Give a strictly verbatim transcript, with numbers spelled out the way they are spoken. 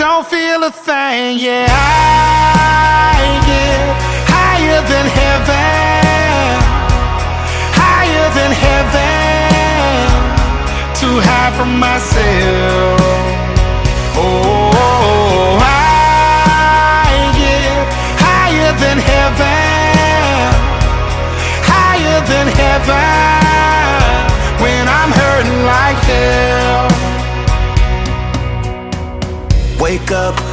don't feel a thing. Yeah, I get higher than heaven, higher than heaven, too high for myself. Oh, I get higher than heaven, higher than heaven, when I'm hurting like hell. Wake up,